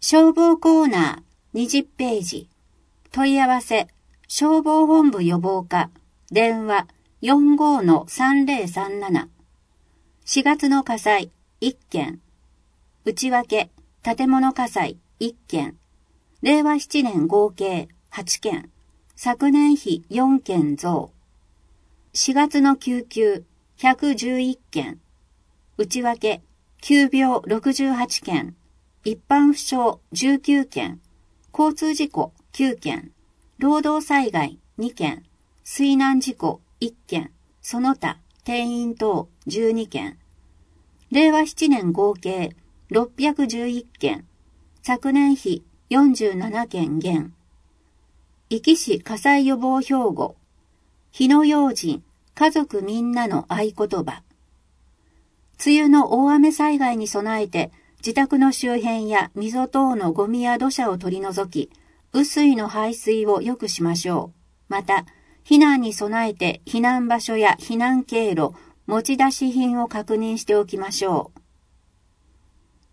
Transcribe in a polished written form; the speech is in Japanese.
消防コーナー20ページ。問い合わせ、消防本部予防課、電話 45-3037。4月の火災1件。内訳、建物火災1件。令和7年合計8件。昨年比4件増。4月の救急111件。内訳、急病68件。一般負傷19件。交通事故9件。労働災害2件。水難事故1件。その他、定員等12件。令和7年合計611件。昨年比47件減。壱岐市火災予防標語。火の用心、家族みんなの合言葉。梅雨の大雨災害に備えて、自宅の周辺や溝等のゴミや土砂を取り除き、雨水の排水を良くしましょう。また、避難に備えて避難場所や避難経路、持ち出し品を確認しておきましょう。